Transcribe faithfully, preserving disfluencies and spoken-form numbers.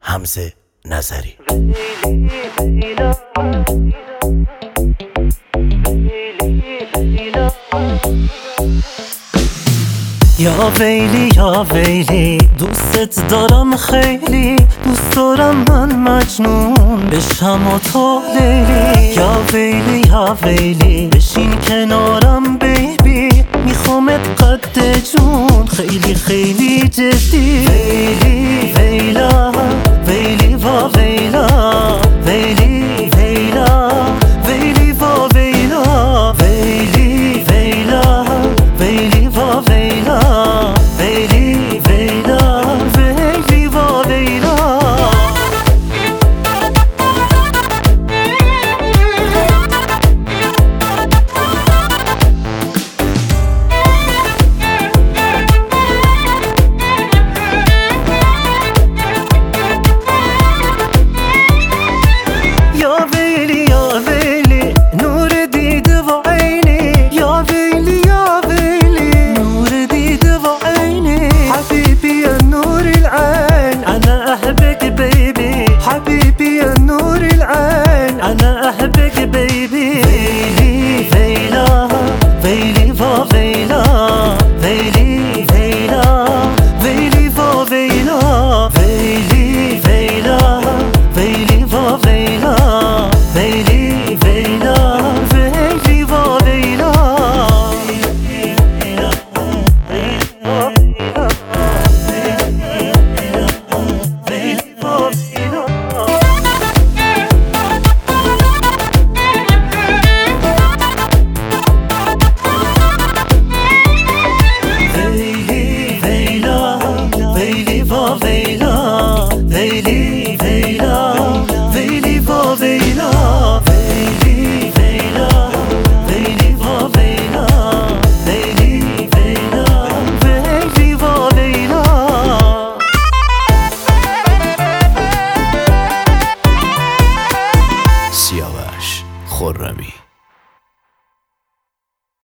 حمزه نظری. یا ویلی یا ویلی دوستت دارم خیلی، دوست دارم من مجنون بشم و تو لیلی. یا ویلی یا ویلی بشین کنارم بیبی، میخوامت قد جون خیلی خیلی جدی. ویلی ویلا ویلی و ویلا ویلی ویلا ویلی و ویلا ویلی ویلا ویلی و ویلا ویلی ویلا ویلی و ویلا. حبيبي يا نور العين أنا أحبك بيبي. ويلي ويلا ويلي وويلا ويلي ويلا ويلي وويلا ويلي ويلا ويلي وويلا ويلي ويلا ويلي وويلا. سیاوش خرمی.